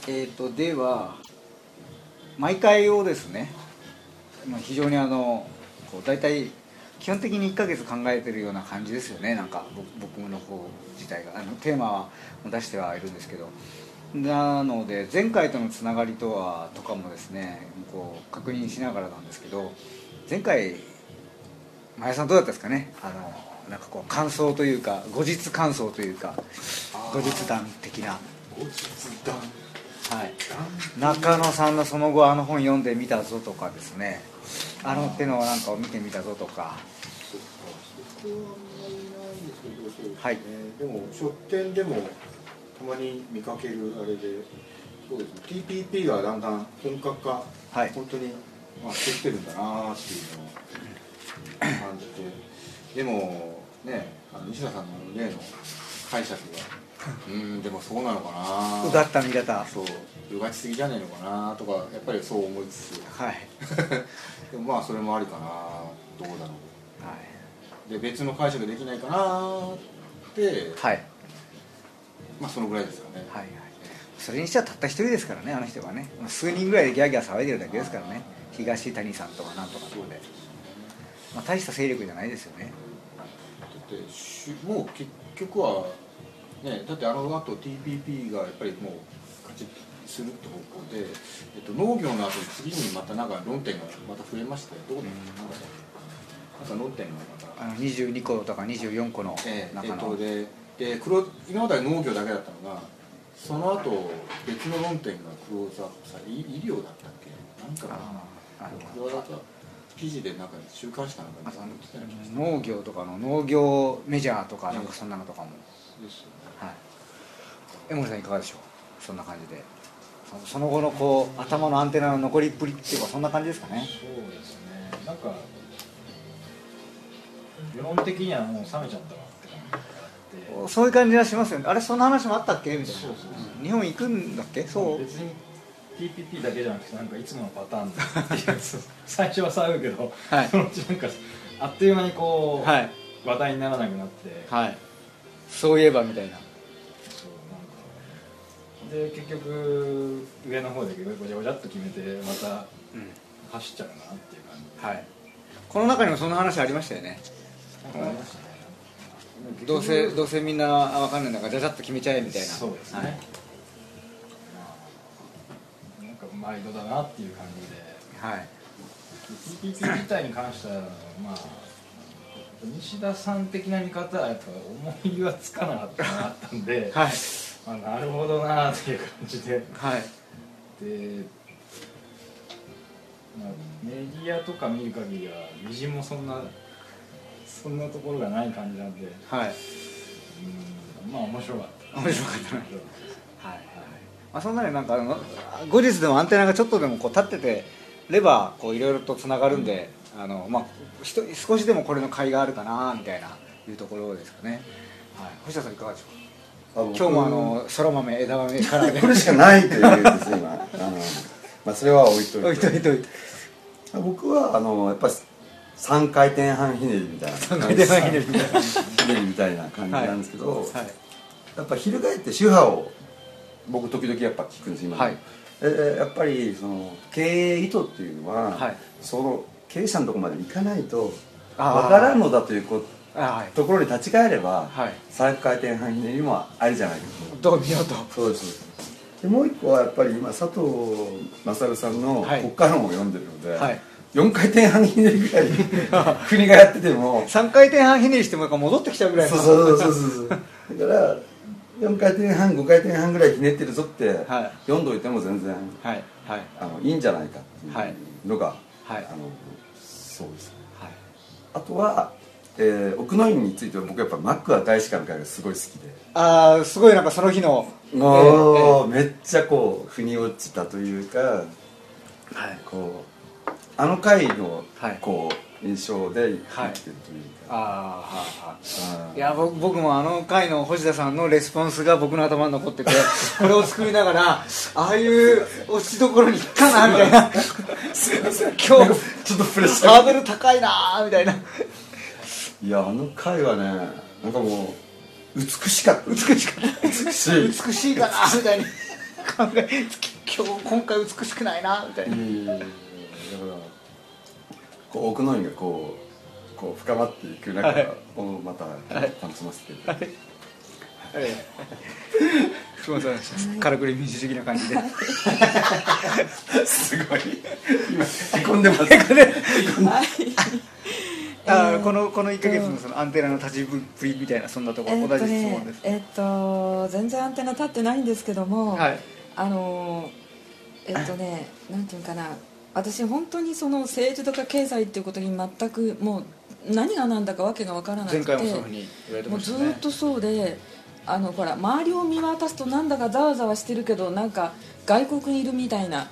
では毎回をですね、非常にこう大体基本的に1ヶ月考えてるような感じですよね。なんか僕の方自体がテーマは出してはいるんですけど、なので前回とのつながりとかもですね、こう確認しながらなんですけど、前回前田さんどうだったですかね。なんかこう感想というか後日感想というか後日談的な。 後日談、 はい、中野さんのその後本読んでみたぞとかですね、手のなんかを見てみたぞとか。 そこはあんまりないんですけど、そうですね、 はい、 でも書店でもたまに見かけるあれで、そうですね、TPP がだんだん本格化、はい、本当に、してきてるんだなっていうのを感じて、でもね、西田さんの例の解釈がでもそうなのかな、 うがった見方、 そううがちすぎじゃねえのかなとか、やっぱりそう思いつつ、 はいでもそれもありかな、どうだろう、はい、で別の解釈できないかなって、はい、そのぐらいですかね。はいはい、 それにしてはたった一人ですからね、あの人がね、数人ぐらいでギャーギャー騒いでるだけですからね、東谷さんとかなんとかとかで、大した勢力じゃないですよね。 だってもう結局はね、だって後 TPP がやっぱりもう勝ちするって方向で、農業の後に次にまたなんか論点がまた増えまして、どこでなんか論点がまた 22個とか24個の中の、 で今までは農業だけだったのが、その後別の論点がクローズアップされ、医療だったっけ、なんかクローズアップ記事でなんか週刊誌かなんか農業とかの農業メジャーとかなんかそんなのとかもですよね。はい、江森さんいかがでしょう。そんな感じでその後のこう頭のアンテナの残りっぷりっていうか、そんな感じですかね。 そうですね、なんか世論的にはもう冷めちゃったわって感じがあって、 そういう感じはしますよね。あれ、そんな話もあったっけみたいな。 そうそうそう、 日本行くんだっけ。そう、 別に TPP だけじゃなくて、なんかいつものパターンっていう最初は騒ぐけど、はい、そのうちなんかあっという間にこう、はい、話題にならなくなって、 はい、そういえばみたいな。 で結局上の方でごちゃごちゃっと決めてまた走っちゃうなっていう感じ、 はい、この中にもそんな話ありましたよね。 ありましたね。 どうせみんな分かんないんだからじゃじゃっと決めちゃえみたいな。 そうですね、はい、なんか毎度だなっていう感じで、はい、TPP 自体に関しては西田さん的な見方はやっぱ思いはつかなかったなったんで、はい、なるほどなっていう感じで、はい、で、メディアとか見る限りはみじんもそんなところがない感じなんで、はい、面白かったな。 はい、そんなになんか後日でもアンテナがちょっとでもこう立っててればこういろいろとつながるんで、少しでもこれの甲斐があるかなみたいないうところですかね。はい、星田さんいかがでしょうか。今日もそら豆枝豆からこれしかないというんです今それは置いといて僕はやっぱり3回転半ひねりみたいな 3回転半ひねりみたいな感じなんですけど、はい、やっぱ翻って手話を僕時々やっぱ聞くんです今、はい、やっぱりその経営意図っていうのは、はい、その経営者のところまで行かないと分からんのだというところに立ち返れば、はい、3回転半ひねりもありじゃないですか。 どう見ようと。 そうです。でもう一個はやっぱり今佐藤勝さんの国家論を読んでるので、はい、4回転半ひねりぐらい国がやってても 3回転半ひねりしても戻ってきちゃうぐらいの。 そうだから4回転半5回転半ぐらいひねってるぞって読んどいても全然、はいはい、いいんじゃないかっていうのが、はい、そうです、はい、あとは、奥の院については僕やっぱマックは大使館の会がすごい好きで、 すごいなんかその日のめっちゃこう腑に落ちたというか、はい、こう会のこう印象で生きてるというか、 いや僕も回の星田さんのレスポンスが僕の頭に残っててこれを作りながらああいう落ちどころにいったなみたいなすいません今日ちょっとプレッシャーハードル高いなみたいな。 いや回はねなんかもう美しかった美しいかなみたいな今回美しくないなみたいな。 だからこう奥の院がこう深まっていく中をまた楽しませてる。 すみません、からくり民主主義な感じで。 すごい。今へこんでます。 この1ヶ月のそのアンテナの立ちぶりみたいな、そんなところ、同じ質問です。 全然アンテナ立ってないんですけども、 はい、 なんていうかな、私本当にその政治とか経済っていうことに全くもう何が何だかわけが分からなくて、 前回もそういうふうに言われてましたね。 もうずっとそうで、ほら周りを見渡すとなんだかざわざわしてるけど、なんか外国にいるみたいな、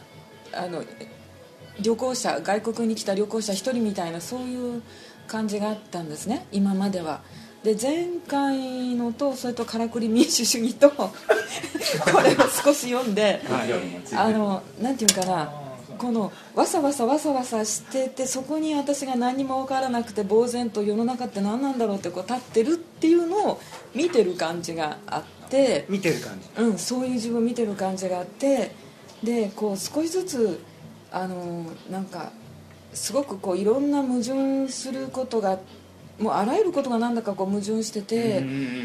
外国に来た旅行者一人みたいな、そういう感じがあったんですね、今までは。で前回のとそれとからくり民主主義とこれを少し読んで、なんていうかな、このわさわさしてて、そこに私が何も分からなくて呆然と世の中って何なんだろうってこう立ってるっていうのを見てる感じがあって、 見てる感じ、 そういう自分を見てる感じがあって、でこう少しずつなんかすごくこういろんな矛盾することが、もうあらゆることがなんだかこう矛盾してて、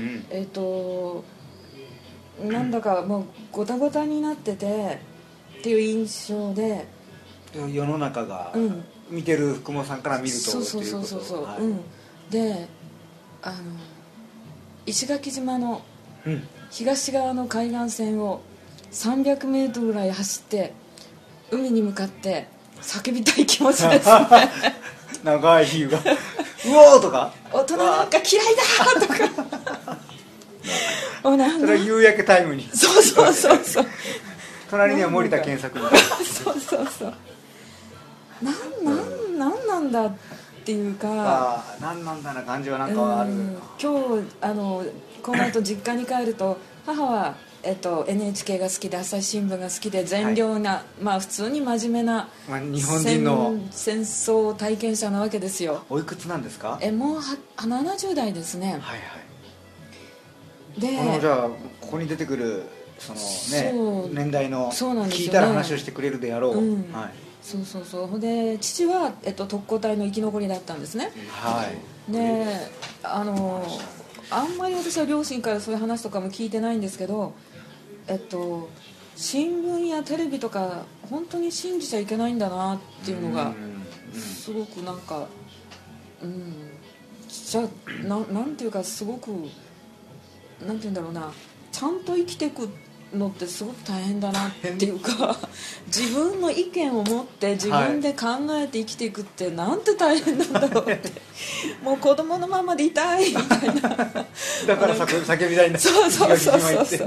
なんだかもうごたごたになっててっていう印象で、 世の中が見てる福本さんから見るとそうで、石垣島の東側の海岸線を300メートルぐらい走って海に向かって叫びたい気持ちですね。 長い日がうおーとか、 大人なんか嫌いだとかそれは夕焼けタイムに、 そう隣には森田健作みたいな、 そうなんだっていうか、 なんなんだな感じはなんかある。 今日この後実家に帰ると、母はNHK が好きで朝日新聞が好きで善良な、普通に真面目な日本人の戦争体験者なわけですよ。 おいくつなんですか？ もう70代ですね。でじゃあここに出てくるその、年代の聞いたら話をしてくれるであろう。 そうで父は、特攻隊の生き残りだったんですね。であんまり私は両親からそういう話とかも聞いてないんですけど、新聞やテレビとか本当に信じちゃいけないんだなっていうのがすごくなんか、じゃあなんていうか、すごくなんていうんだろうな、ちゃんと生きていくのってすごく大変だなっていうか自分の意見を持って自分で考えて生きていくってなんて大変なんだろうってもう子供のままでいたいみたいなだから叫びたいんだ。 そう中村雅俊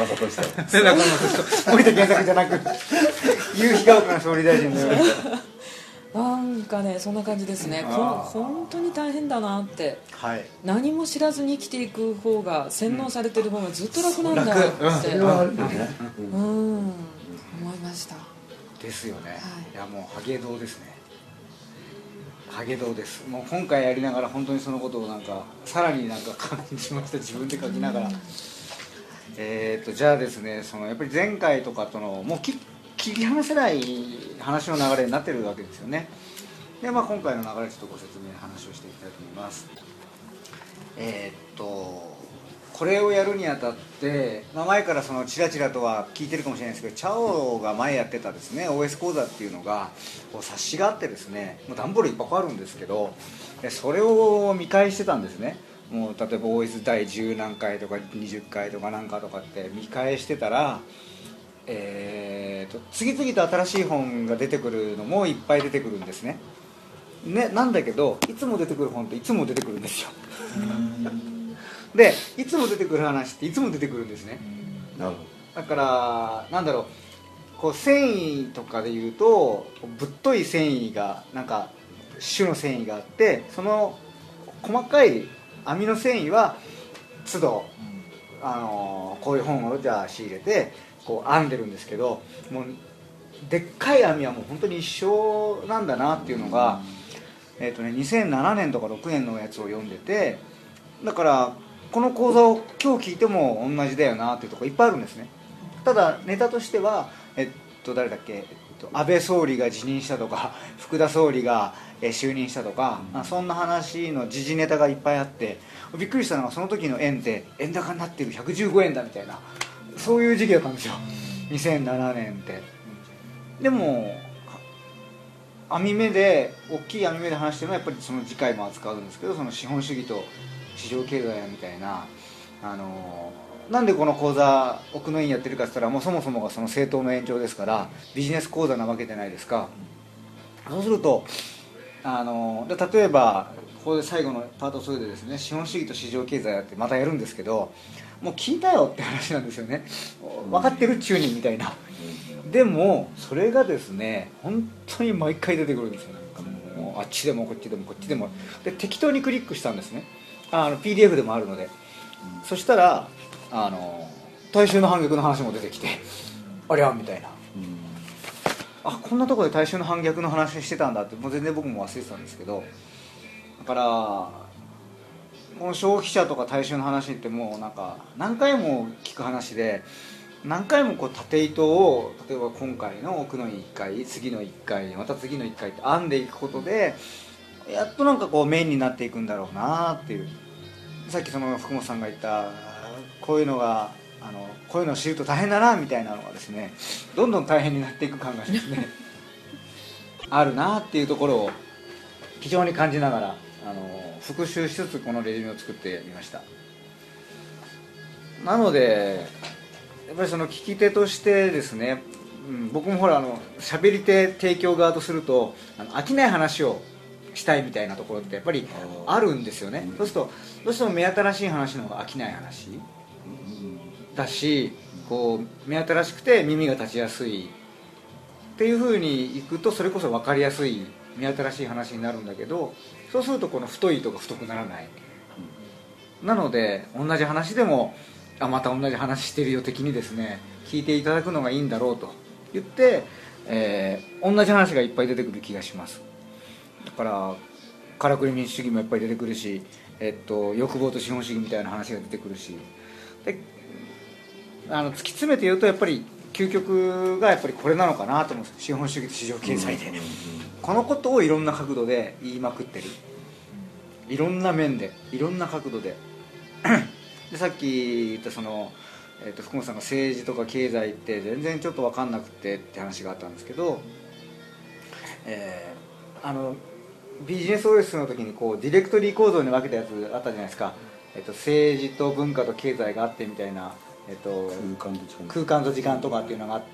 森田健作じゃなく夕日が丘の総理大臣のようになんかね、そんな感じですね。本当に大変だなって、何も知らずに生きていく方が、洗脳されてる方がずっと楽なんだって思いましたですよね。いやもうハゲ道ですね。ハゲ道です。もう今回やりながら本当にそのことをなんかさらになんか感じました。自分で書きながら、じゃあですね、そのやっぱり前回とかとのもう切り離せない話の流れになってるわけですよね。で、今回の流れちょっとご説明話をしていきたいと思います。これをやるにあたって、前からそのチラチラとは聞いてるかもしれないですけど、チャオが前やってたですね OS 講座っていうのが冊子があってですね、もう段ボールいっぱいあるんですけど、それを見返してたんですね。もう例えば OS 第10何回とか20回とかなんかとかって見返してたら、次々と新しい本が出てくるのもいっぱい出てくるんですね。なんだけどいつも出てくる本っていつも出てくるんですよでいつも出てくる話っていつも出てくるんですね。だからなんだろう、こう繊維とかでいうとぶっとい繊維がなんか種の繊維があって、その細かい網の繊維は都度こういう本をじゃあ仕入れてこう編んでるんですけど、もうでっかい網はもう本当に一緒なんだなっていうのが、2007年とか6年のやつを読んでて、だからこの講座を今日聞いても同じだよなっていうところいっぱいあるんですね。 ただネタとしては誰だっけ、安倍総理が辞任したとか福田総理が就任したとか、そんな話の時事ネタがいっぱいあって、びっくりしたのがその時の円って円高になってる115円だみたいな、そういう時期だったんですよ2007年って。でも網目で大きい網目で話してるのはやっぱりその次回も扱うんですけど、その資本主義と市場経済みたいな、なんでこの講座奥の院やってるかって言ったら、もうそもそもがその政党の延長ですからビジネス講座なわけじゃないですか。そうすると例えばここで最後のパート2でですね、資本主義と市場経済やってまたやるんですけど、もう聞いたよって話なんですよね。分かってる中にみたいな。でもそれがですね本当に毎回出てくるんですよ。なんかもうあっちでもこっちでもこっちでもで、適当にクリックしたんですね。PDF でもあるので。そしたら大衆の反逆の話も出てきて、ありゃみたいな、あ、こんなところで大衆の反逆の話してたんだって、もう全然僕も忘れてたんですけど、だからこの消費者とか大衆の話ってもうなんか何回も聞く話で、何回もこう縦糸を、例えば今回の奥の1回、次の1回、また次の1回って編んでいくことで、やっとなんかこうメインになっていくんだろうなっていう。さっきその福本さんが言ったこういうのがこういうのを知ると大変だなみたいなのがですね、どんどん大変になっていく感がですねあるなっていうところを非常に感じながら復習しつつこのレジュメを作ってみました。なのでやっぱりその聞き手としてですね、僕もほら喋り手提供側とすると飽きない話をしたいみたいなところってやっぱりあるんですよね。そうするとどうしても目新しい話の方が飽きない話だし、こう目新しくて耳が立ちやすいっていう風にいくと、それこそ分かりやすい目新しい話になるんだけど、そうするとこの太い糸が太くならない。なので同じ話でもまた同じ話してるよ的にですね聞いていただくのがいいんだろうと言って、同じ話がいっぱい出てくる気がします。だからからくり民主主義もやっぱり出てくるし、欲望と資本主義みたいな話が出てくるし、で突き詰めて言うとやっぱり究極がやっぱりこれなのかなと思うんです。資本主義と市場経済で、このことをいろんな角度で言いまくってる、いろんな面でいろんな角度ででさっき言ったその、福本さんが政治とか経済って全然ちょっと分かんなくてって話があったんですけど、ビジネス OS の時にこうディレクトリー構造に分けたやつあったじゃないですか。政治と文化と経済があってみたいな、空間と時間とかっていうのがあって、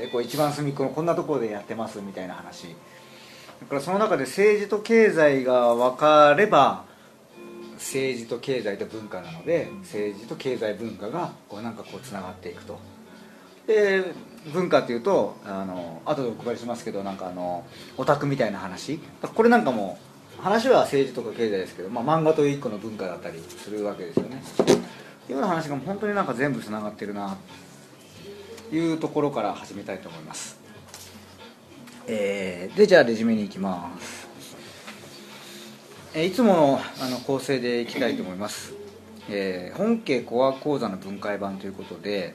こう一番隅っこのこんなところでやってますみたいな話だから、その中で政治と経済が分かれば政治と経済と文化なので、政治と経済文化がこうなんかこうつながっていくと。で文化っていうと後でお配りしますけど、なんかオタクみたいな話、これなんかも話は政治とか経済ですけど、漫画という一個の文化だったりするわけですよね。っていうような話が本当になんか全部つながってるなというところから始めたいと思います。でじゃあレジュメに行きます。いつもの構成でいきたいと思います。本家コア講座の分解版ということで、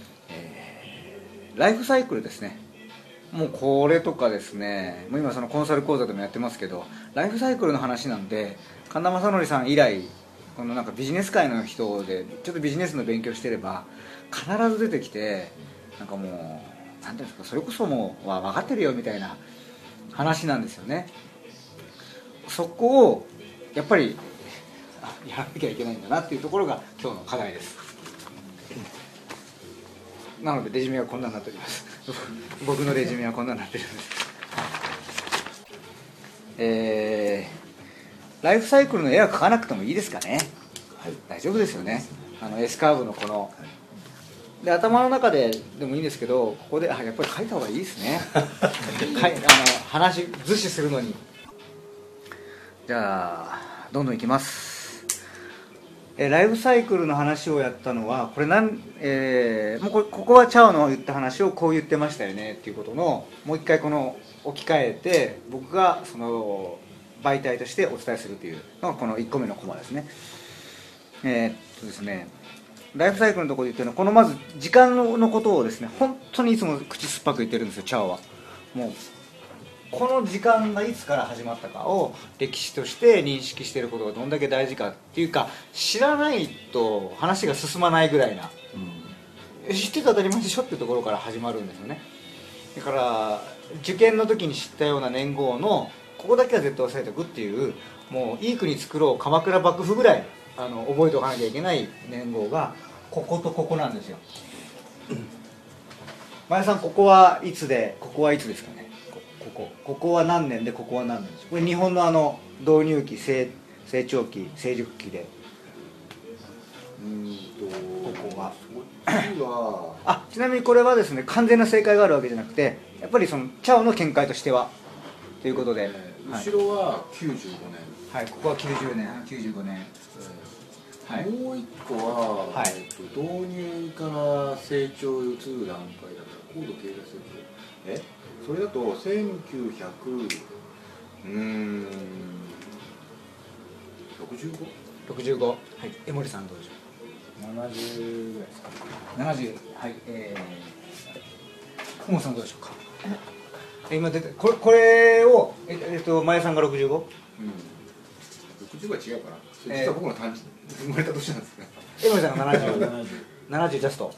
ライフサイクルですね。もうこれとかですね、もう今そのコンサル講座でもやってますけど、ライフサイクルの話なんで、神田正則さん以来このなんかビジネス界の人でちょっとビジネスの勉強してれば必ず出てきて、なんかもう何ていうんですか、それこそもう分かってるよみたいな話なんですよね。そこをやっぱりやらなきゃいけないんだなっていうところが今日の課題です。なのでレジュメはこんなになっております僕のレジュメはこんなになってるんです。ライフサイクルの絵は描かなくてもいいですかね。はい、大丈夫ですよね。S カーブのこので頭の中ででもいいんですけど、ここでやっぱり描いた方がいいですね話図示するのに。じゃあどんどんいきます。ライフサイクルの話をやったのはこれもうここはチャオの言った話をこう言ってましたよねっていうことのもう一回この置き換えて僕がその媒体としてお伝えするというのがこの1個目のコマですね。ですね、 ライフサイクルのところで言ってるのはこのまず時間のことをですね本当にいつも口酸っぱく言ってるんですよチャオは。もうこの時間がいつから始まったかを歴史として認識していることがどんだけ大事かっていうか知らないと話が進まないぐらいな、知ってて当たり前でしょっていうところから始まるんですよね。だから受験の時に知ったような年号のここだけは絶対押さえておくっていうもういい国作ろう鎌倉幕府ぐらい覚えておかなきゃいけない年号がこことここなんですよ。前さんここはいつでここはいつですかね。ここは何年でここは何年です。これ日本の導入期成長期成熟期でここがちなみにこれはですね完全な正解があるわけじゃなくてやっぱりそのチャオの見解としてはということで、 後ろは95年、 はい、ここは90年95年、 はい、もう一個は、はい、導入から成長に移る段階だから高度経済成長それだと 65はい江森さんどうでしょう。70ぐらいですか。 70はい小本さんどうでしょうか。今出てこれを前さんが 65？ 60は違うかな。実は僕の誕生生まれた年なんですね。 江森さんが70ジャスト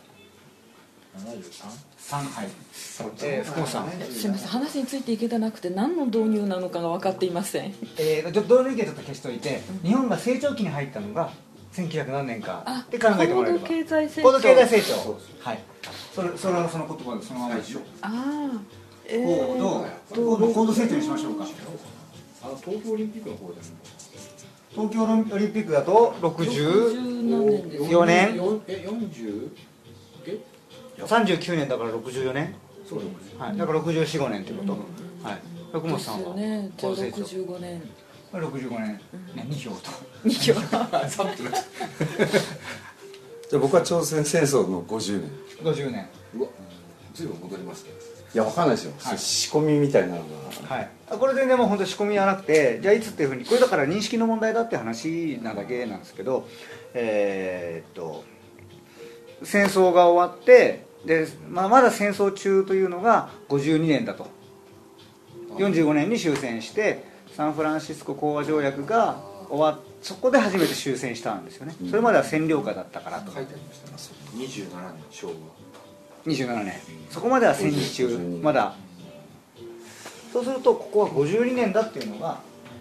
73 はい。福本さんすみません話についていけてなくて何の導入なのかが分かっていません。 導入期ちょっと消しといて、日本が成長期に入ったのが1900何年かって考えてもらえれば高度経済成長高度経済成長はいそれはその言葉でそのままでしょ。高度成長にしましょうか。 東京オリンピックの方ですね。 東京オリンピックだと64年39年だから64年そうです、 はい、だから64、5年ということ、はい、福本さんはね、じゃあ65年 65年、2票と 2票じゃあ僕は朝鮮戦争の50年 50年うわ随分戻りますね。 いやわかんないですよ、はい、仕込みみたいなのが、はい、 これ全然もう本当仕込みはなくてじゃあいつっていうふうにこれだから認識の問題だって話なだけなんですけど戦争が終わってで、まだ戦争中というのが52年だと45年に終戦してサンフランシスコ講和条約が終わってそこで初めて終戦したんですよね。それまでは占領下だったからと書いてありましたね。27年昭和 27年そこまでは戦時中まだそうするとここは52年だっていうのが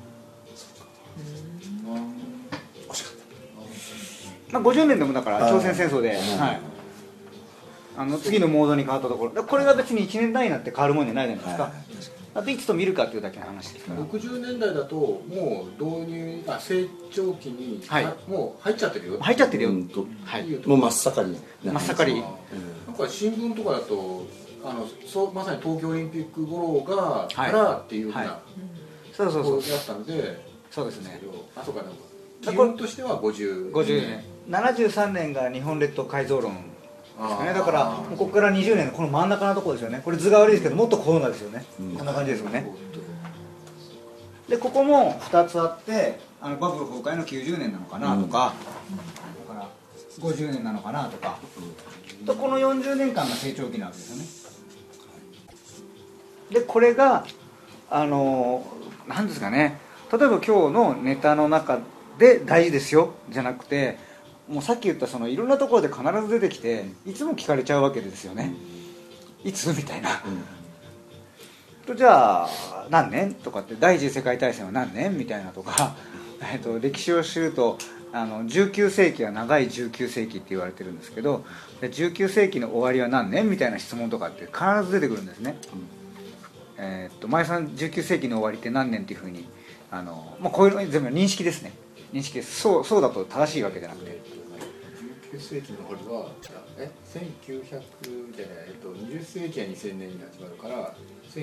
惜しかった、50年でもだから朝鮮戦争で、はい、次のモードに変わったところこれが別に1年単位になって変わるもんじゃないじゃないですか、あといつと見るかっていうだけの話ですから 60年代だともう導入成長期に、はい、もう入っちゃってるよ入っちゃってるよ、 はい、もう真っ盛り真っ盛りなんか新聞とかだとまさに東京オリンピック頃がからっていうふうなそうやったのでそうですねあとかなんか基本としては50 年73年が日本列島改造論ですね。だからここから20年のこの真ん中のところですよね。これ図が悪いですけどもっとコロナですよね、こんな感じですよね。でここも2つあってバブル崩壊の90年なのかなとか、だから50年なのかなとか、とこの40年間が成長期なわけですよね。でこれが何ですかね、例えば今日のネタの中で大事ですよじゃなくて、もうさっき言ったいろんなところで必ず出てきていつも聞かれちゃうわけですよね、いつみたいな、じゃあ何年とかって第一次世界大戦は何年みたいなとか歴史を知ると19世紀は長い19世紀って言われてるんですけど19世紀の終わりは何年みたいな質問とかって必ず出てくるんですね、前さん19世紀の終わりって何年っていうふうにこういうの全部認識ですね、認識です。そうだと正しいわけじゃなくて 19世紀の終わりは1900じゃない20世紀は2000年に始まるから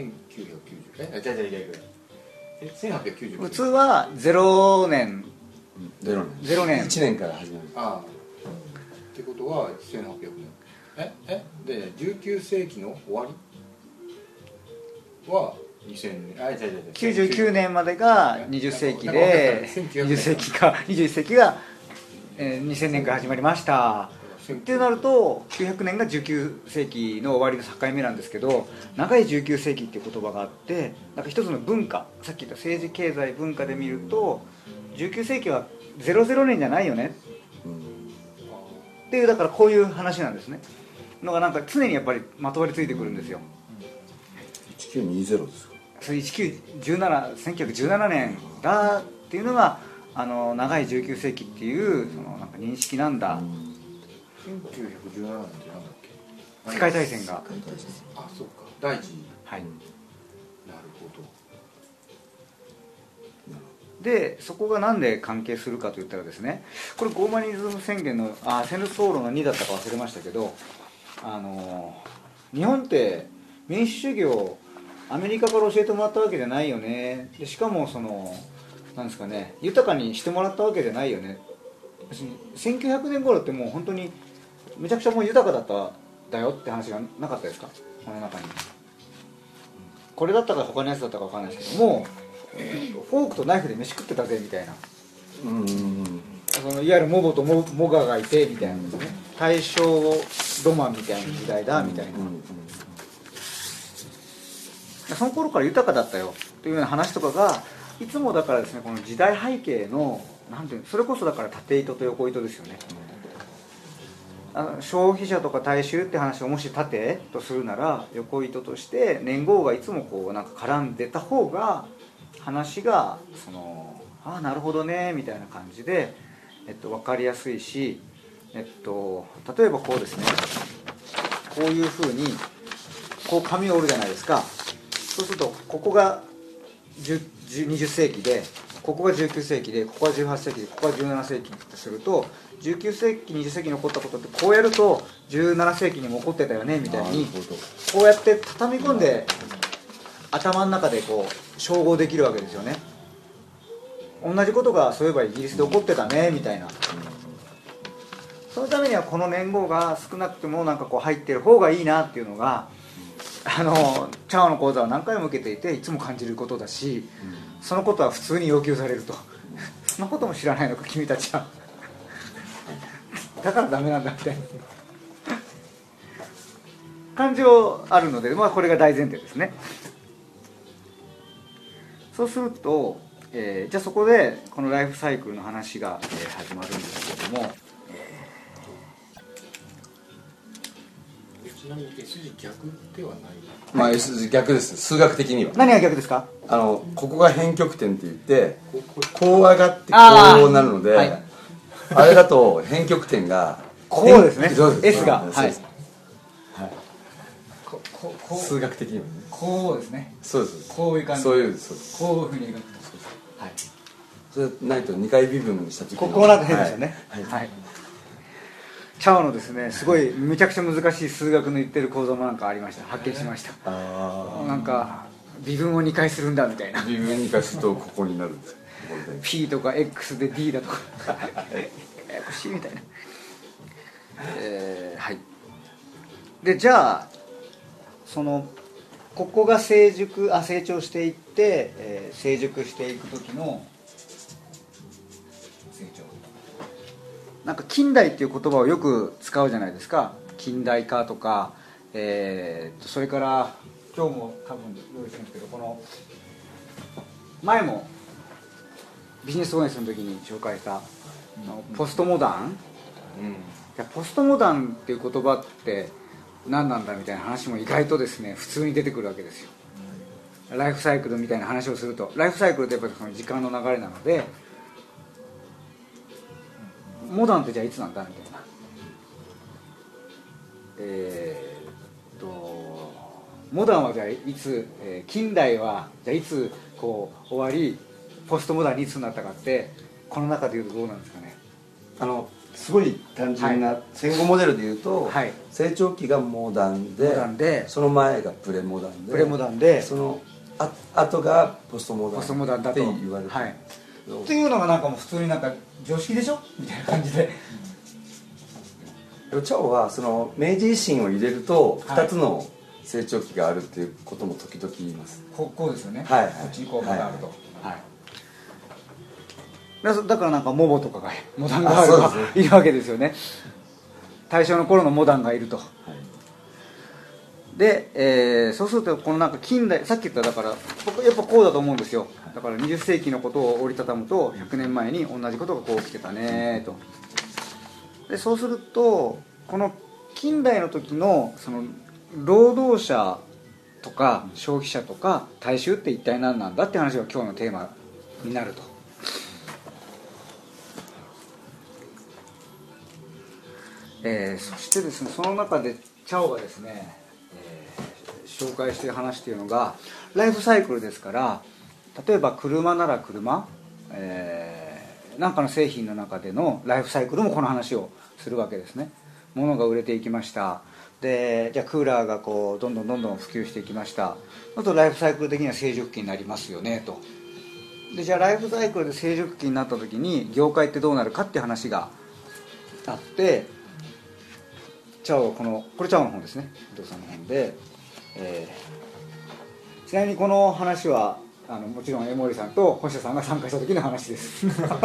19901890 普通は0年 1年から始まる。 ってことは1800年で19世紀の終わりは2000年 99年までが20世紀で20世紀が2000年から始まりました。 ってなると900年が19世紀の終わりの境目なんですけど、長い19世紀っていう言葉があって、なんか一つの文化、さっき言った政治経済文化で見ると19世紀は00年じゃないよねっていう、だからこういう話なんですねのがなんか常にやっぱりまとわりついてくるんですよ。 1920ですか。 1917年だっていうのが長い19世紀っていうそのなんか認識なんだ。 1917年ってなんだっけ。 世界大戦が。 あ、そうか。第一次。 はい。 なるほど。 でそこがなんで関係するかといったらですね、これゴーマニズム宣言の戦略総論の2だったか忘れましたけど、日本って民主主義をアメリカから教えてもらったわけじゃないよね。でしかもそのなんですかね、豊かにしてもらったわけじゃないよね。1900年頃ってもう本当にめちゃくちゃもう豊かだっただよって話がなかったですか、この中に。これだったか他のやつだったか分かんないですけども、フォークとナイフで飯食ってたぜみたいな、そのいわゆるモボとモガがいてみたいなですね、大正ロマンみたいな時代だみたいな、その頃から豊かだったよというような話とかがいつもだからですね、この時代背景のなんていうの、それこそだから縦糸と横糸ですよね。消費者とか大衆って話をもし縦とするなら、横糸として年号がいつもこうなんか絡んでた方が話がそのなるほどねみたいな感じで、分かりやすいし、例えばこうですね、こういうふうにこう紙を折るじゃないですか。そうするとここが20世紀で、ここが19世紀で、ここが18世紀で、ここが17世紀とすると、19世紀20世紀に起こったことってこうやると17世紀にも起こってたよねみたいに、こうやって畳み込んで頭の中でこう照合できるわけですよね。同じことがそういえばイギリスで起こってたねみたいな。そのためにはこの年号が少なくてもなんかこう入ってる方がいいなっていうのが、チャオの講座を何回も受けていていつも感じることだし、そのことは普通に要求されると。そのことも知らないのか君たちは。だからダメなんだみたいな感情あるので、これが大前提ですね。そうすると、じゃあそこでこのライフサイクルの話が、始まるんですけども、 ちなみに S 字逆ではない。 S 字逆です。数学的には。 何が逆ですか？ ここが辺極点って言って、こう上がってこうなるので、はい、あれだと辺極点がこうですね。S が、はい、 数学的にはね。 こうですね。 そうです。 こういう感じ。 そういうそうです。 こういうふうに描くと、はい。 それないと2回微分にした時にこうなって変ですよね。はい。チャオのですね、すごいめちゃくちゃ難しい数学の言ってる構造もなんかありました。発見しました。なんか微分を2回するんだみたいな。 微分2回するとここになるんですよ。 P とか X で D だとかややこしいみたいな。はい。でじゃあここが成長していって、成熟していく時の成長、なんか近代っていう言葉をよく使うじゃないですか。近代化とか、それから今日も多分用意してるんですけど、この前もビジネスオーエンスの時に紹介したポストモダン、ポストモダンっていう言葉って何なんだみたいな話も意外とですね普通に出てくるわけですよ。ライフサイクルみたいな話をすると、ライフサイクルってやっぱりその時間の流れなので、モダンってじゃあいつなんだみたいな、モダンはじゃあいつ、近代はじゃあいつこう終わり、ポストモダンにいつになったかって、この中でいうとどうなんですかね。 すごい単純な戦後モデルでいうと、はい、成長期がモダンで、その前がプレモダンで、その後がポストモダンだと言われてる、はい、 っていうのがなんかもう普通になんか常識でしょみたいな感じで。 チャオはその明治維新を入れると2つの成長期があるっていうことも時々言います。 こうですよね。 はい、 こっちにこうがあると。はい。だからなんかモボとかがモダンガールがいるわけですよね。 大正の頃のモダンがいると、はい、で、そうするとこのなんか近代、さっき言っただから僕やっぱこうだと思うんですよ。だから20世紀のことを折りたたむと100年前に同じことがこう起きてたねと。でそうするとこの近代の時のその労働者とか消費者とか大衆って一体何なんだって話が今日のテーマになると。そしてですね、その中でチャオがですね、紹介して話しているのがライフサイクルですから、例えば車なら車、なんかの製品の中でのライフサイクルもこの話をするわけですね。物が売れていきました。でじゃあクーラーがこうどんどん普及していきました。あとライフサイクル的には成熟期になりますよねと。でじゃあライフサイクルで成熟期になった時に業界ってどうなるかっていう話があって、チャオこれチャオの本ですね、伊藤さんの本で、ちなみにこの話はもちろん江森さんと星田さんが参加した時の話ですありま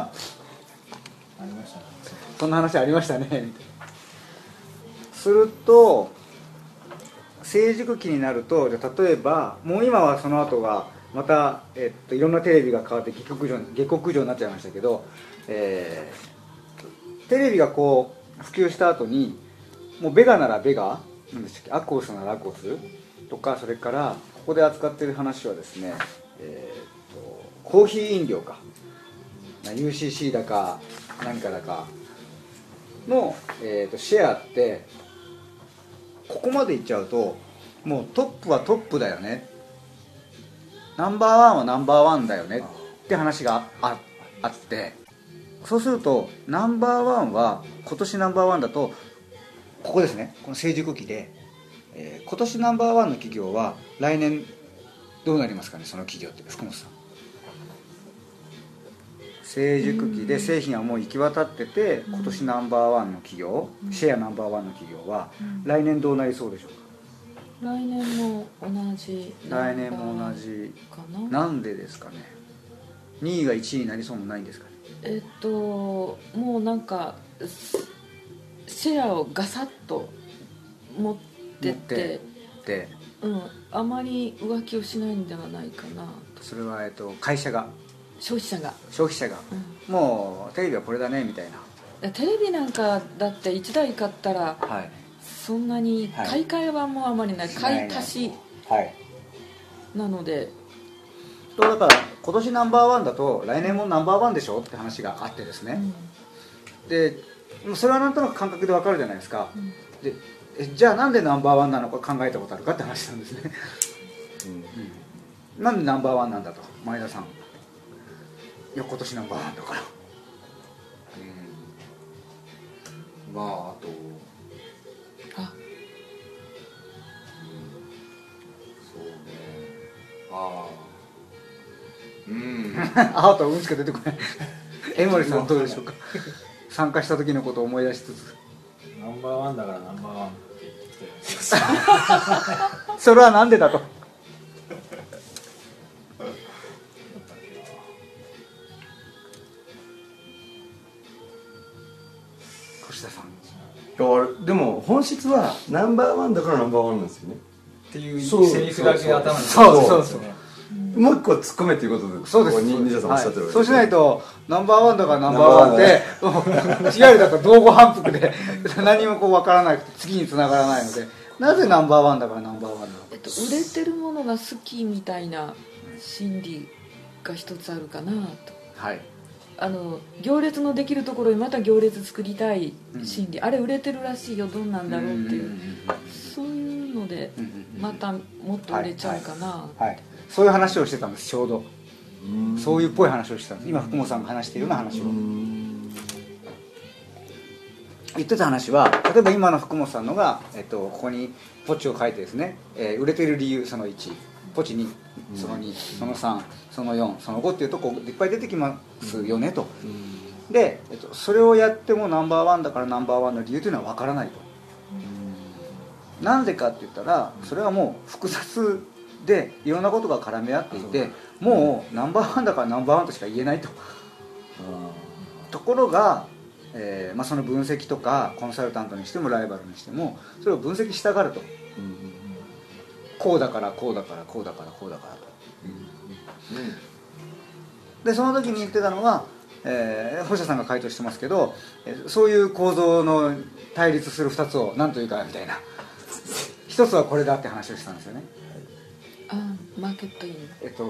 したね、そんな話ありましたねみたいな。すると成熟期になると、じゃ例えばもう今はその後がまた、いろんなテレビが変わって下克上になっちゃいましたけど、テレビがこう普及した後にもうベガならベガ、なんでしたっけ、アコースならアコースとか、それからここで扱っている話はですね、コーヒー飲料か UCC だか何かだかの、シェアってここまでいっちゃうともうトップはトップだよね、ナンバーワンはナンバーワンだよねって話が あって、そうするとナンバーワンは今年ナンバーワンだとここですね、この成熟期で、今年ナンバーワンの企業は来年どうなりますかね、その企業って福本さん。成熟期で製品はもう行き渡ってて、今年ナンバーワンの企業、シェアナンバーワンの企業は来年どうなりそうでしょうか。 来年も同じ来年も同じかな。なんでですかね。2位が1位になりそうもないんですかね。 もうなんかシェアをガサッと持ってってあまり浮気をしないんではないかなと。 それは、会社が消費者が、 もうテレビはこれだねみたいな。テレビなんかだって1台買ったら、はい、そんなに買い替えはもうあまりない、買い足しなので、 だから今年ナンバーワンだと来年もナンバーワンでしょって話があってですね、でそれはなんとなく感覚でわかるじゃないですか、でじゃあなんでナンバーワンなのか考えたことあるかって話なんですね、なんでナンバーワンなんだと。前田さん、いや今年ナンバーワンだから、 まああとそうね、 あとうんしか出てこない。江森さんどうでしょうか。参加した時のことを思い出しつつ、 ナンバーワンだからナンバーワンって言ってきてそれはなんでだと。越田さん、 でも本質はナンバーワンだからナンバーワンなんですよねっていうセリフだけ頭に。 そうもう一個突っ込めっていうことで、 そうです。 西田さんおっしゃってるわけです。 そうしないとナンバーワンだからナンバーワンって違うだと同語反復で何もこう分からなくて次に繋がらないので、なぜナンバーワンだからナンバーワンなの。 売れてるものが好きみたいな心理が一つあるかなと。 はい。 行列のできるところにまた行列作りたい心理、あれ売れてるらしいよ、どうなんだろうっていう、そういうのでまたもっと売れちゃうかな、 はい、そういう話をしてたんです。ちょうどそういうっぽい話をしてたんです。今福本さんが話しているような話を言ってた話は、例えば今の福本さんのが、ここにポチを書いてですね、売れてる理由その1、ポチ2、その2、その3、その4、その5っていうとこいっぱい出てきますよねと。で、それをやってもナンバーワンだからナンバーワンの理由というのは分からないと。なんでかって言ったら、それはもう複雑でいろんなことが絡み合っていて、もうナンバーワンだからナンバーワンとしか言えないと。ところが、 その分析とかコンサルタントにしてもライバルにしてもそれを分析したがると、こうだからこうだからこうだからこうだからと、でその時に言ってたのは、星田さんが回答してますけど、そういう構造の対立する2つを何というかみたいな一つはこれだって話をしたんですよね。 マーケットイン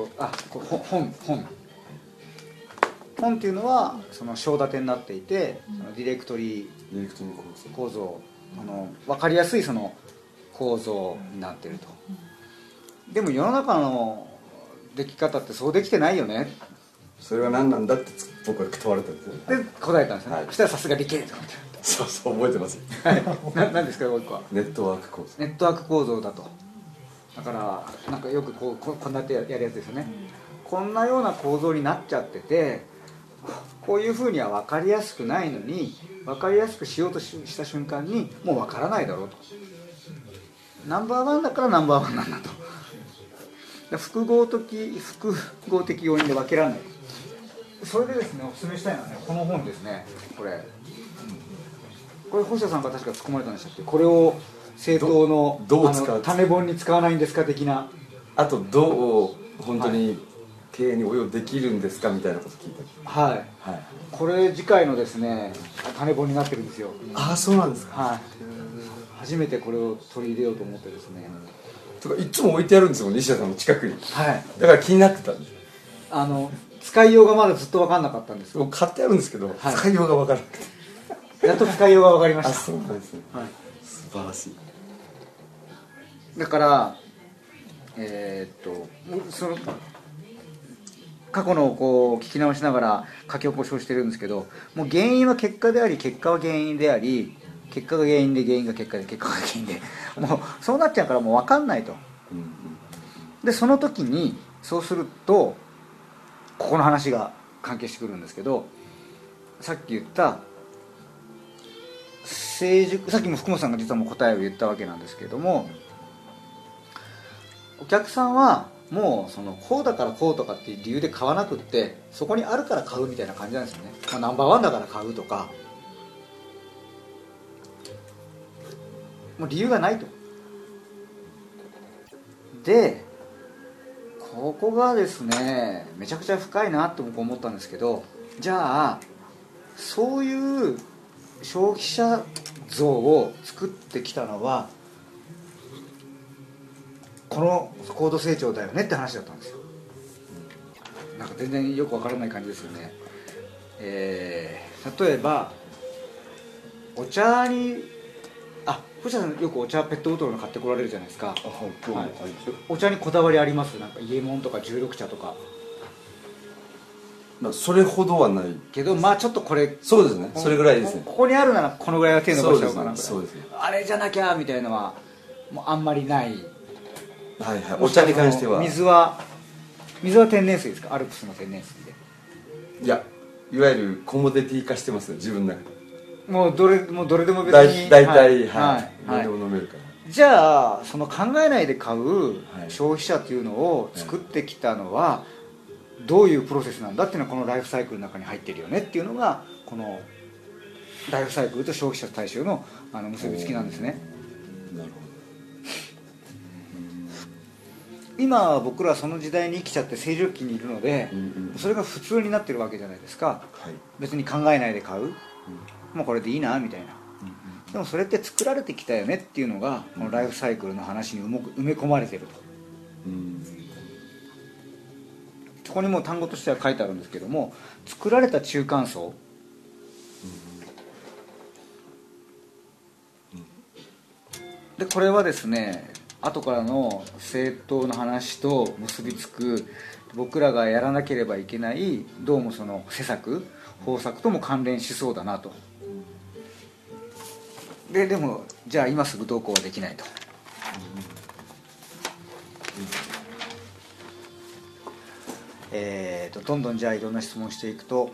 本っていうのはその章立てになっていて、そのディレクトリー構造、分かりやすいその構造になっていると。でも世の中のでき方ってそうできてないよね。 それは何なんだって僕は問われたんですよね。 で答えたんですね、そしたらさすが理系と思って、 そう覚えてます。 何ですかもう一個はネットワーク構造だと。だからなんかよくこんなってやるやつですよね、こんなような構造になっちゃってて、こういうふうには分かりやすくないのに分かりやすくしようとした瞬間にもう分からないだろうと。ナンバーワンだからナンバーワンなんだと。複合的要因で分けられない。それでですね、お勧めしたいのはね、この本ですね。これ星田さんが確か突っ込まれたんでしたっけ。これを政党の種本に使わないんですか的な。 あとどう本当に経営に応用できるんですかみたいなこと聞いた。 はい、これ次回のですね種本になってるんですよ。 そうなんですか。 はい、初めてこれを取り入れようと思ってですね。 とかいつも置いてあるんですよ、西田さんの近くに。 はい、 だから気になってたんです。 使いようがまだずっと分かんなかったんですよ。 買ってあるんですけど、使いようが分からなくてやっと使いようが分かりました。 そうなんですね、素晴らしい。 だからその過去のこう聞き直しながら書き起こしをしてるんですけど、もう原因は結果であり結果は原因であり、結果が原因で原因が結果で結果が原因でもうそうなっちゃうからもう分かんないと。でその時にそうするとここの話が関係してくるんですけど、さっき言った成熟、さっきも福本さんが実はもう答えを言ったわけなんですけれども、お客さんはもうそのこうだからこうとかっていう理由で買わなくって、そこにあるから買うみたいな感じなんですよね。ナンバーワンだから買うとか、もう理由がないと。でここがですねめちゃくちゃ深いなって僕思ったんですけど、じゃあそういう消費者像を作ってきたのはこの高度成長だよねって話だったんですよ。なんか全然よくわからない感じですよね。例えばお茶に星田さんよくお茶ペットボトルの買ってこられるじゃないですか。お茶にこだわりあります？なんか伊右衛門とか十六茶とか。 それほどはないけど、ちょっとこれそうですね、それぐらいですね。 ここにあるならこのぐらいは手伸ばしちゃうかな。 そうですね、 あれじゃなきゃみたいなのはもうあんまりない。 お茶に関しては水は天然水ですか？アルプスの天然水で。 いや、いわゆるコモディティ化してますね、自分の中で。 もうどれでも別に大体何でも飲めるから。 じゃあその考えないで買う消費者っていうのを作ってきたのはどういうプロセスなんだっていうのはこのライフサイクルの中に入ってるよねっていうのがこのライフサイクルと消費者対象の結びつきなんですね。 なるほど。 今僕らはその時代に生きちゃって成熟期にいるので、それが普通になってるわけじゃないですか。別に考えないで買う、もうこれでいいなみたいな。でもそれって作られてきたよねっていうのがこのライフサイクルの話に埋め込まれてると。ここにも単語としては書いてあるんですけども、作られた中間層、でこれはですね後からの政党の話と結びつく僕らがやらなければいけないどうもその施策方策とも関連しそうだなと。でもじゃあ今すぐどうこうはできないと。どんどんじゃあいろんな質問していくと、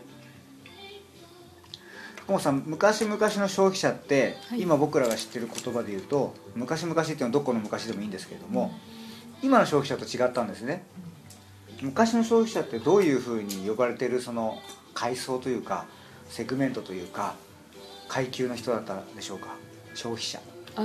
福本さん、昔々の消費者って、今僕らが知ってる言葉で言うと昔々っていうのはどこの昔でもいいんですけれども、今の消費者と違ったんですね。昔の消費者ってどういうふうに呼ばれているその階層というかセグメントというか階級の人だったでしょうか？消費者。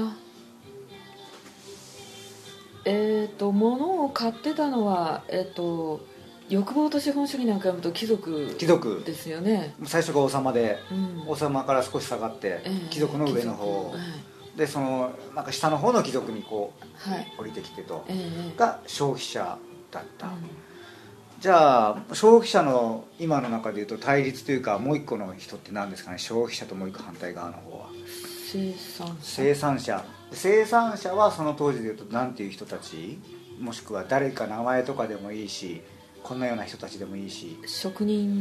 物を買ってたのは欲望と資本主義なんか読むと貴族ですよね。 最初が王様で、王様から少し下がって、貴族の上の方、でそのなんか下の方の貴族にこう、降りてきてと、が消費者だった、じゃあ消費者の今の中でいうと対立というかもう一個の人って何ですかね？消費者ともう一個反対側の方は生産者はその当時でいうと何ていう人たち、もしくは誰か名前とかでもいいし、こんなような人たちでもいいし、職人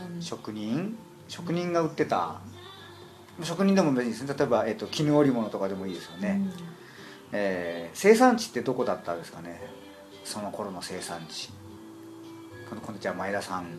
が売ってた、職人でも別にですね、例えば、絹織物とかでもいいですよね、生産地ってどこだったんですかね？その頃の生産地。今度じゃあ前田さん、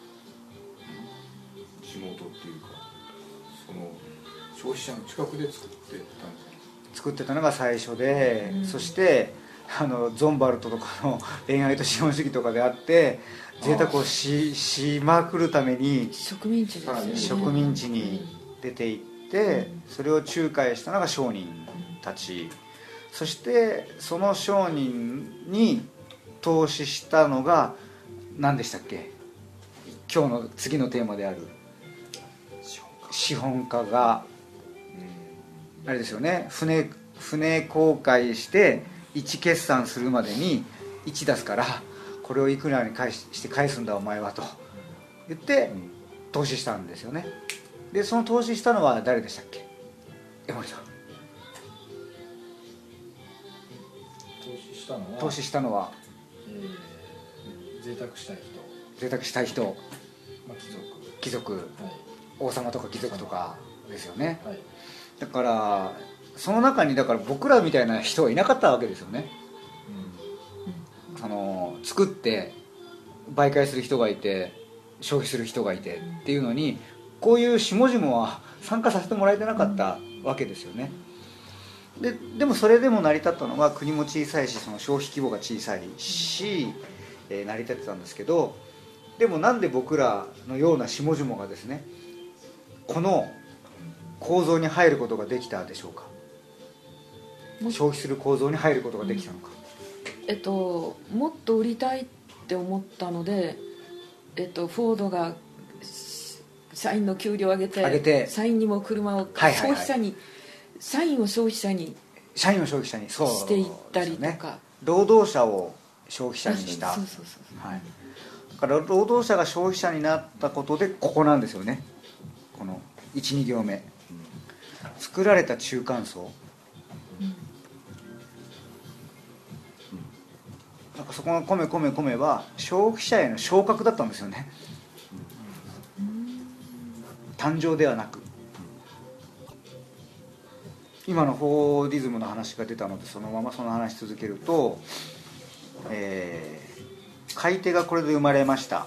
地元っていうかその消費者の近くで作ってたんですか？ 作ってたのが最初で、そしてゾンバルトとかの恋愛と資本主義とかであって贅沢を しまくるために植民地に出ていって、それを仲介したのが商人たち、そしてその商人に投資したのが何でしたっけ？今日の次のテーマである資本家があれですよね、船航海して1決算するまでに1出すからこれをいくらに返すんだお前はと言って投資したんですよね。でその投資したのは誰でしたっけ？江森さん。投資したのは、 贅沢したい人、 貴族、はい、王様とか貴族とかですよね、はい、だからその中にだから僕らみたいな人はいなかったわけですよね、作って媒介する人がいて消費する人がいてっていうのにこういう下々は参加させてもらえてなかったわけですよね。でもそれでも成り立ったのが国も小さいしその消費規模が小さいし、成り立ってたんですけど、でもなんで僕らのような下々がですねこの構造に入ることができたでしょうか？消費する構造に入ることができたのか、 もっと売りたいって思ったので、フォードが社員の給料を上げて社員にも車を、消費者に社員を消費者にそうしていったりとか、 労働者を消費者にした。だから労働者が消費者になったことでここなんですよね。この 1,2 行目、作られた中間層、なんかそこの米は消費者への昇格だったんですよね。誕生ではなく、今のフォーディズムの話が出たのでそのままその話続けると、買い手がこれで生まれました。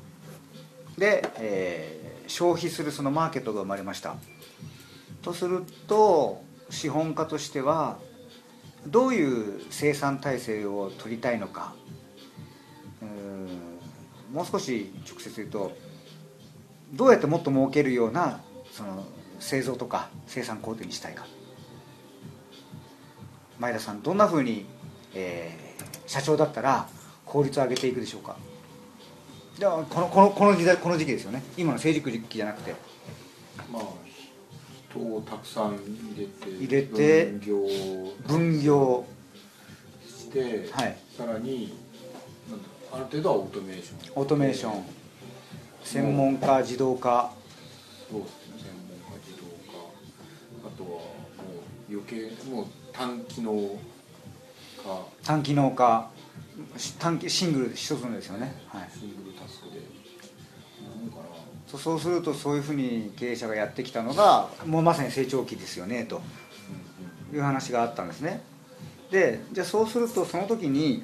で、消費するそのマーケットが生まれましたとすると、資本家としてはどういう生産体制を取りたいのか、もう少し直接言うとどうやってもっと儲けるようなその製造とか生産工程にしたいか。前田さんどんなふうに、社長だったら効率を上げていくでしょうか？ではこの時代、この時期ですよね。今の成熟時期じゃなくて、 まあ人をたくさん入れて分業して、はい、さらにある程度はオートメーション、専門化、自動化、そうですね、専門化、自動化、あとはもう余計もう単機能化、シングル一つのですよね、はい、シングルタスクでなんかな。そうするとそういうふうに経営者がやってきたのがもうまさに成長期ですよねという話があったんですね。でじゃあそうするとその時に、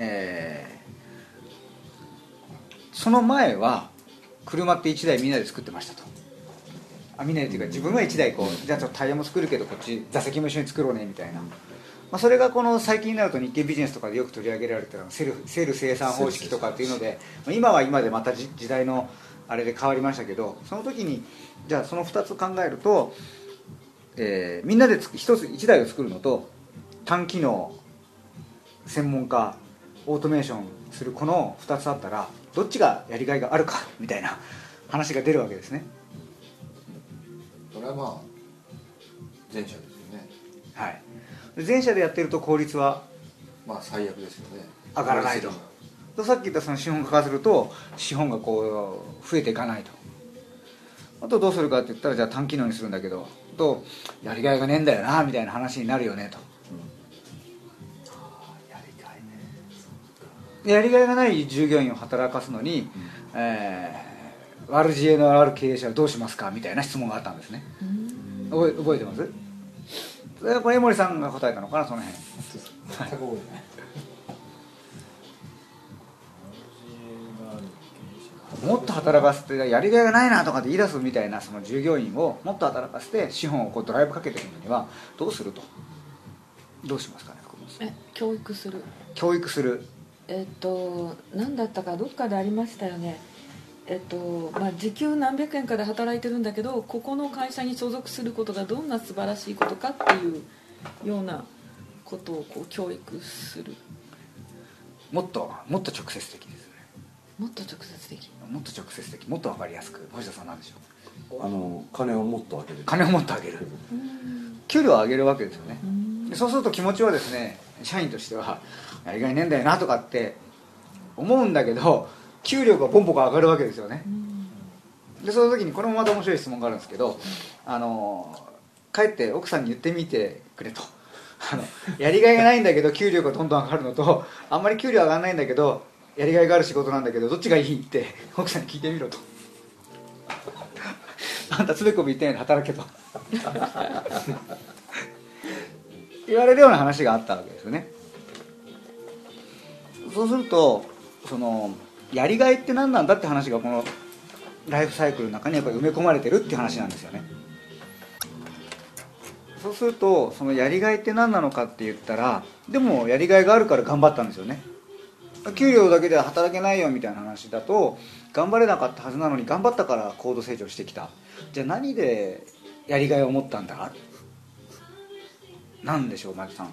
その前は車って1台みんなで作ってましたと。みんなでというか自分は1台こうじゃあタイヤも作るけどこっち座席も一緒に作ろうねみたいな、それがこの最近になると日経ビジネスとかでよく取り上げられてるセル生産方式とかっていうので、今は今でまた時代のあれで変わりましたけど、その時にじゃあその2つ考えると、みんなで1台を作るのと単機能専門家オートメーションするこの2つあったらどっちがやりがいがあるかみたいな話が出るわけですね。 それはまあ前者ですよね。 はい。前者でやってると効率はまあ最悪ですよね。 上がらないと。さっき言ったその資本家化すると資本がこう増えていかないと。あとどうするかって言ったらじゃあ単機能にするんだけどとやりがいがねえんだよなみたいな話になるよねと。やりがいがない従業員を働かすのに、悪知恵のある経営者はどうしますかみたいな質問があったんですね。覚えてます？それはこれ江森さんが答えたのかな、その辺。 全く覚えてない。 もっと働かせてやりがいがないなとかって言い出すみたいなその従業員をもっと働かせて資本をこうドライブかけていくのにはどうすると、どうしますかね、福本さん。 教育する。 教育する。 何だったかどっかでありましたよね。時給何百円かで働いてるんだけどここの会社に所属することがどんな素晴らしいことかっていうようなことをこう教育する。 もっと直接的ですね。 もっと直接的、 もっと直接的、もっと分かりやすく。星田さんなんでしょう。 金をもっと上げる。 金をもっと上げる。給料を上げるわけですよね。そうすると気持ちはですね、社員としてはやりがいねえんだよなとかって思うんだけど給料がポンポン上がるわけですよね。でその時にこれもまた面白い質問があるんですけど、帰って奥さんに言ってみてくれと。やりがいがないんだけど給料がどんどん上がるのと、あんまり給料上がらないんだけどやりがいがある仕事なんだけどどっちがいいって奥さんに聞いてみろと。あんたつべこべ言ってないで働けと言われるような話があったわけですよね。そうするとそのやりがいって何なんだって話がこのライフサイクルの中にやっぱり埋め込まれてるっていう話なんですよね。そうするとそのやりがいって何なのかって言ったら、でもやりがいがあるから頑張ったんですよね。給料だけでは働けないよみたいな話だと頑張れなかったはずなのに頑張ったから高度成長してきた。じゃあ何でやりがいを持ったんだ、なんでしょうマキさん。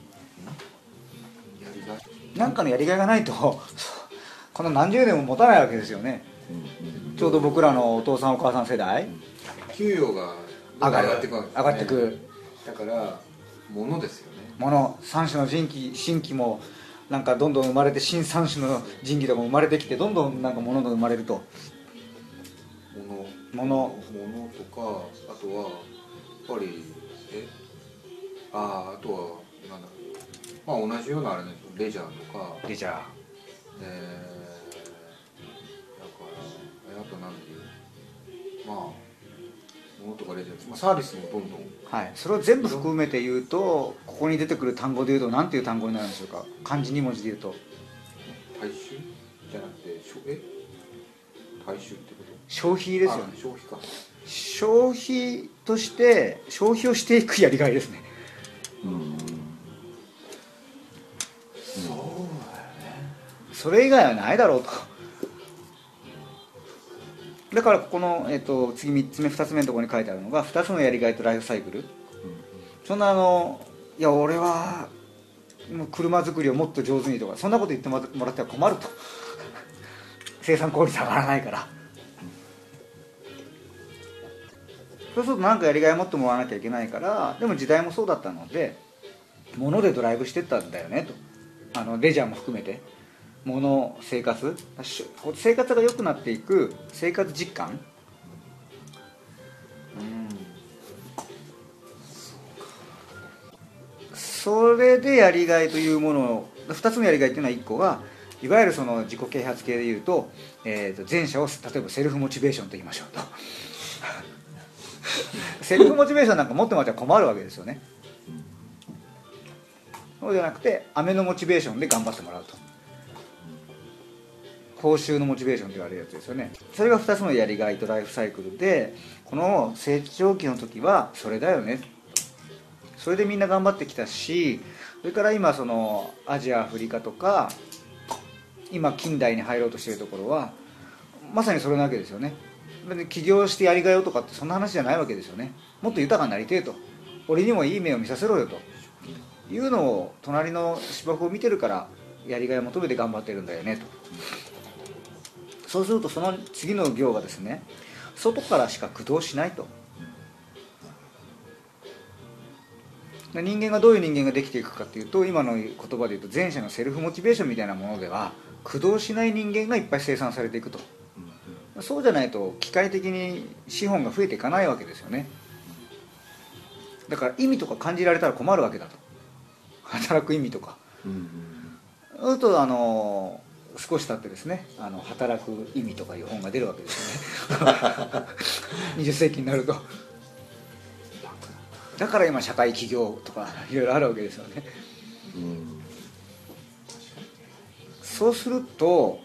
なんかのやりがいがないとこの何十年も持たないわけですよね。ちょうど僕らのお父さんお母さん世代給与が上がっていくわけですね。 上がっていく。 だから物ですよね。 物、3種の新規もなんかどんどん生まれて、新3種の神器とかも生まれてきてどんどんなんか物が生まれると。物とか、あとはやっぱりあとはなんだろう、まあ同じようなあれですよ、レジャーとか。 レジャー。 だからあとなんていう、まあ物とかレジャー、まあ、サービスもどんどん、 はい、それを全部含めて言うとここに出てくる単語で言うと何ていう単語になるんでしょうか。漢字2文字で言うと大衆じゃなくて大衆ってこと。 消費ですよね。 消費か。 消費として消費をしていくやりがいですね。 そうだよね。 それ以外はないだろうと。だからこの、次3つ目2つ目のところに書いてあるのが2つのやりがいとライフサイクル。そんないや俺は車作りをもっと上手にとかそんなこと言ってもらっては困ると。生産効率上がらないから。そうすると何かやりがいを持ってもらわなきゃいけないから、でも時代もそうだったので物でドライブしてったんだよねと。レジャーも含めて物、生活が良くなっていく生活実感、それでやりがいというものを2つのやりがいというのは1個がいわゆるその自己啓発系でいうと、前者を例えばセルフモチベーションと言いましょうと。セルフモチベーションなんか持ってもらっちゃ困るわけですよね。そうじゃなくてアメのモチベーションで頑張ってもらうと。報酬のモチベーションと言われるやつですよね。それが2つのやりがいとライフサイクルで、この成長期の時はそれだよね。それでみんな頑張ってきたし、それから今そのアジアアフリカとか今近代に入ろうとしているところはまさにそれなわけですよね。起業してやりがいをとかってそんな話じゃないわけですよね。もっと豊かになりてえと、俺にもいい目を見させろよというのを隣の芝生を見てるからやりがいを求めて頑張ってるんだよねと。そうするとその次の行がですね、外からしか駆動しないと。人間がどういう人間ができていくかというと、今の言葉で言うと前者のセルフモチベーションみたいなものでは駆動しない人間がいっぱい生産されていくと。そうじゃないと機械的に資本が増えていかないわけですよね。だから意味とか感じられたら困るわけだと、働く意味とか。あと少し経ってですね、働く意味とかいう本が出るわけですよね20世紀になると。だから今社会起業とかいろいろあるわけですよね。そうすると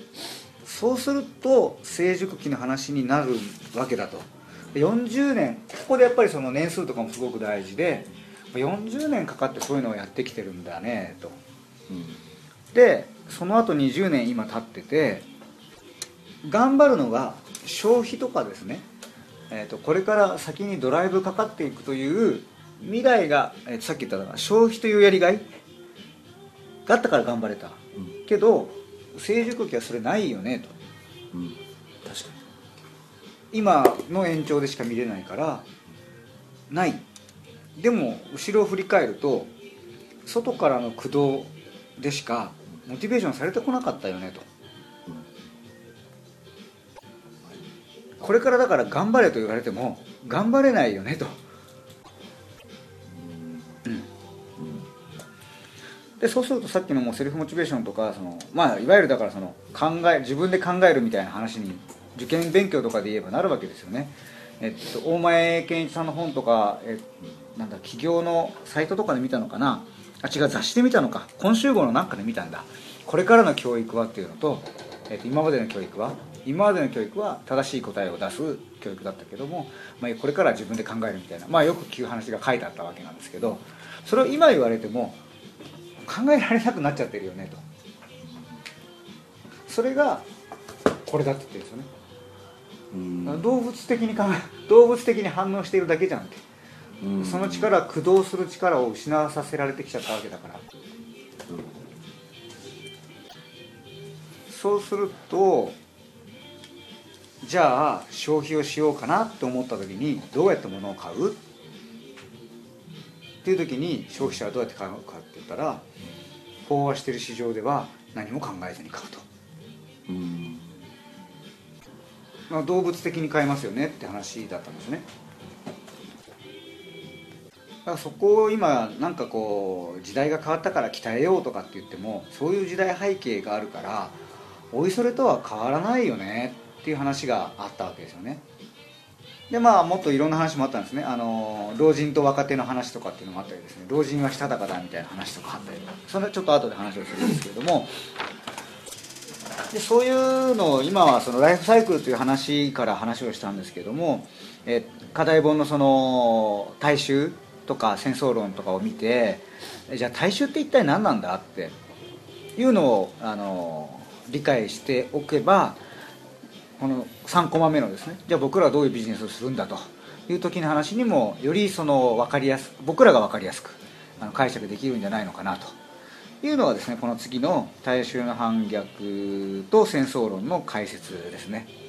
成熟期の話になるわけだと。40年、ここでやっぱりその年数とかもすごく大事で、40年かかってそういうのをやってきてるんだねと。でその後20年今経ってて、頑張るのが消費とかですね、これから先にドライブかかっていくという未来が、さっき言ったのが消費というやりがいがあったから頑張れた、けど成熟期はそれないよねと、 確かに今の延長でしか見れないからない。でも後ろを振り返ると外からの駆動でしかモチベーションされてこなかったよねと。これからだから頑張れと言われても頑張れないよねと。でそうするとさっきのもうセルフモチベーションとかいわゆるだから自分で考えるみたいな話に受験勉強とかで言えばなるわけですよね。大前健一さんの本とか、起業のサイトとかで見たのかな、違う雑誌で見たのか、今週号のなんかで見たんだ。これからの教育はっていうのと、今までの教育は正しい答えを出す教育だったけども、これからは自分で考えるみたいな、よく聞く話が書いてあったわけなんですけど、それを今言われても考えられなくなっちゃってるよねと。それがこれだって言ってるんですよね。動物的に反応しているだけじゃんって。その力、駆動する力を失わさせられてきちゃったわけだから。そうするとじゃあ消費をしようかなって思った時にどうやって物を買うっていう時に消費者はどうやって買うかって言ったら、飽和している市場では何も考えずに買うと。動物的に買いますよねって話だったんですね。だからそこを今時代が変わったから鍛えようとかって言っても、そういう時代背景があるからおいそれとは変わらないよねっていう話があったわけですよね。でもっといろんな話もあったんですね。老人と若手の話とかっていうのもあったりですね、老人はしたたかだみたいな話とかあったり、それはちょっと後で話をするんですけれども、でそういうのを今はライフサイクルという話から話をしたんですけれども、課題本の大衆とか戦争論とかを見て、じゃあ大衆って一体何なんだっていうのを理解しておけば、この3コマ目のですね、じゃあ僕らはどういうビジネスをするんだという時の話にもより僕らが分かりやすく解釈できるんじゃないのかなというのはですね、この次の大衆の反逆と戦争論の解説ですね。